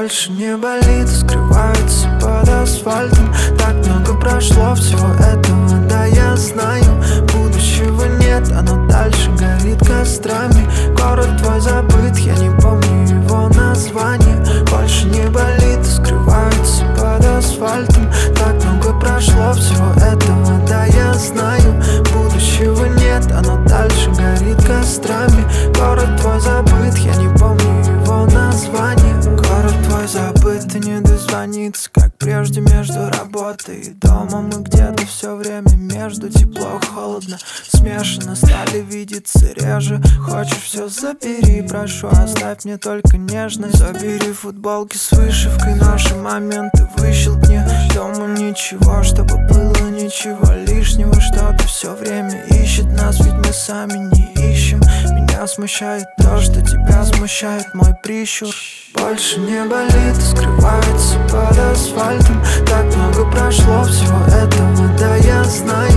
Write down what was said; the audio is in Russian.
больше не болит, скрывается под асфальтом. Так много прошло всего этого, да я знаю. Будущего нет, оно дальше горит кострами. Город твой забыт, я не помню его название. Больше не болит, скрывается под асфальтом. Так много прошло всего этого, да я знаю. Будущего нет, оно дальше горит кострами. Город твой забыт, я не помню его название. Город твой забыт и не дозвонится, как прежде между работой и домом. И где-то все время между тепло, холодно, смешано, стали видеться реже. Хочешь все забери, прошу, оставь мне только нежность. Забери футболки с вышивкой, наши моменты выщелкни. Дома ничего, чтобы было ничего лишнего. Что-то все время ищет нас, ведь мы сами не ищем. Меня смущает то, что тебя смущает мой прищур. Больше не болит, скрывается под асфальтом. Так много прошло всего этого, да я знаю.